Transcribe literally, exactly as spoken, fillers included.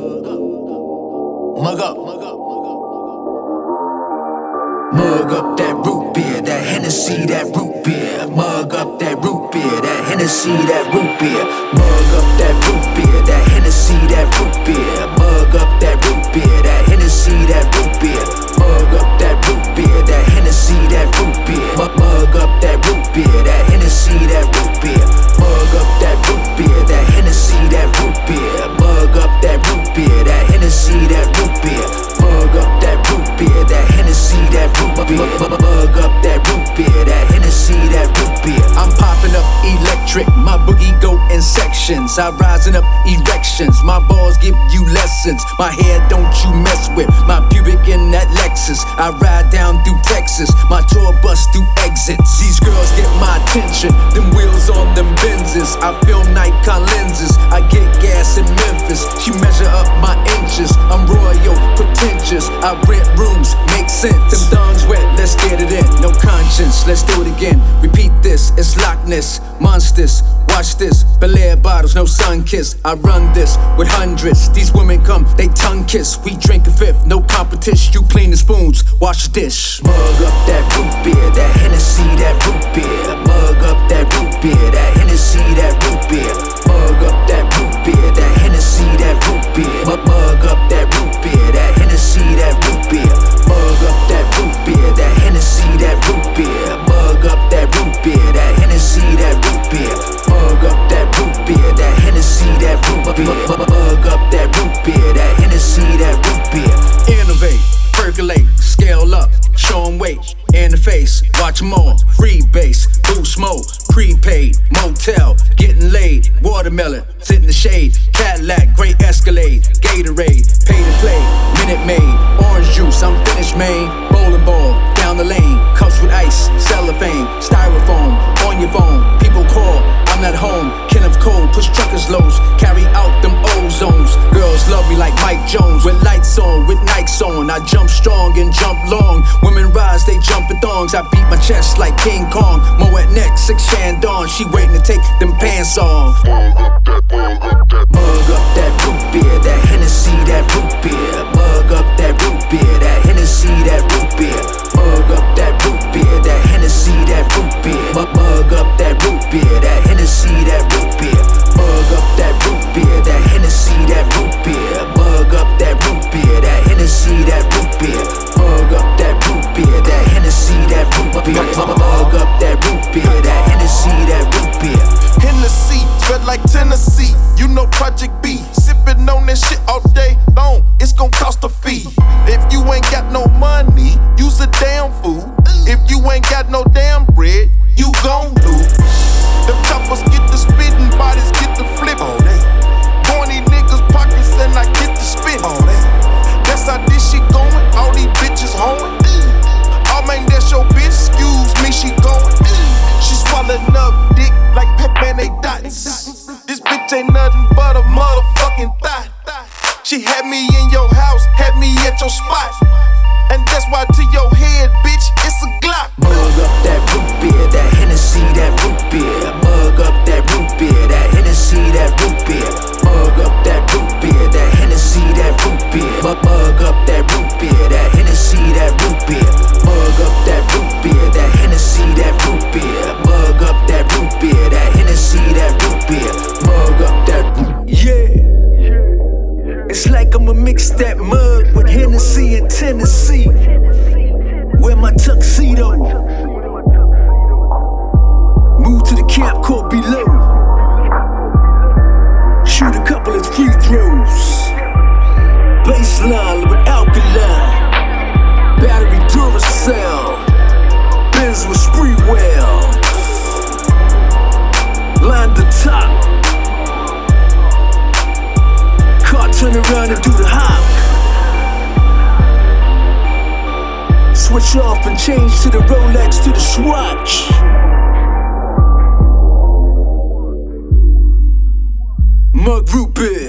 Mug up. Mug up that root beer, that Hennessy, that root beer. Mug up that root beer, that Hennessy, that root beer. Mug up that root beer, that Hennessy, that root beer. Mug up that root beer, that Hennessy, that root beer. Mug up that root beer, that Hennessy, that root beer. Mug up that root beer, that Hennessy, that root beer. Mug up that root beer, that Hennessy, that root beer. Mug up that root beer, that Hennessy, that root beer. Mug up that root beer, that Hennessy, that root beer. Mug up that root beer, that Hennessy, that root beer. I'm popping up electric, my boogie go in sections. I rising up erections, my balls give you lessons. My hair don't you mess with, my pubic in that Lexus. I ride down through Texas, my tour bus through exits. These girls get my attention, them wheels on them Benzes. I film Nikon lenses, I get gas in Memphis. She measure up my inches, I'm royal, pretentious. I rent rooms, make sense. Them thongs wet, let's get it in. No conscience, let's do it again. Repeat this, it's Loch Ness, monsters. Watch this, Bel Air bottles, no sun kiss. I run this with hundreds. These women come, they tongue kiss. We drink a fifth, no competition. You clean the spoons, wash the dish. Mug up that root beer, that Hennessy, that root beer. Mug up that root beer, that Hennessy, that root beer. Mug up that root beer, that Hennessy, that root beer. Mug up that root beer, that Hennessy, that root beer. Mug up that root beer, that Hennessy, that root beer. Mug up that root beer, that Hennessy, that root beer. Mug up that root beer, that Hennessy, that root beer. Mug up that root beer, that Hennessy, that root beer. Innovate, percolate, scale up, show 'em weight in the face. Watch 'em all, free base, boost smoke, prepaid, motel, getting laid, watermelon, sit in the shade, Cadillac, great Escalade, Gatorade, pay to play, Minute Maid, orange juice, I'm finished, man. Bowling ball, down the lane, cups with ice, cellophane, styrofoam, on your phone, people call, I'm not home, Kenneth Cole, push truckers lows, carry out them ozones. Girls love me like Mike Jones, with lights on, with Nikes on. I jump strong and jump long. Women rise, they jump in thongs. I beat my chest like King Kong. Moet neck, six Chandon. She waiting to take them pants off. Mug up that root beer, that Hennessy, that root beer. Mug up that root beer, that Hennessy, that root beer. Mug up that root beer, that Hennessy, that root beer. Mug up that root beer, that Hennessy, that root beer. Mug up that root beer, that Hennessy, that root beer. Mug up that root beer, that Hennessy, that root beer. Mug up that root beer, that Hennessy, that root beer. Mug up that root beer, that Hennessy, that root beer. Hennessy, felt like Tennessee, you know Project B. Sippin' on that shit all day long, it's gon' cost a fee. If you ain't got no money, use a damn fool. If you ain't got no damn bread, you gon' lose. The choppers get the spittin', bodies get the flippin'. Oh, corny niggas pockets and I get the spittin'. Oh, that's how this shit goin', all these bitches hoeing. Oh man, that's your bitch, excuse me, she goin'. She swallowin' up dick like Pac-Man, they dots. This bitch ain't nothing but a motherfucking thot. She had me in your house, had me at your spot. And that's why to your head, bitch, it's a Glock. Mug up that root beer, that Hennessy, that root beer. Mug up that root beer, that Hennessy, that root beer. Mug up that root beer, that Hennessy, that root beer. Mug up that root beer, that Hennessy, that root beer. Mug up that root beer, that Hennessy, that root beer. Mug up that root beer, that Hennessy, that root beer. Mug up that root. Yeah. It's like I'ma mix that mug with Hennessy in Tennessee. Wear my tuxedo. Move to the camp court below. Shoot a couple of free throws. Baseline with alkaline. Battery Duracell. Benz with Spreewell. Line the top. Car turn around and do the hop. Switch off and change to the Rolex, to the Swatch. Mug root beer.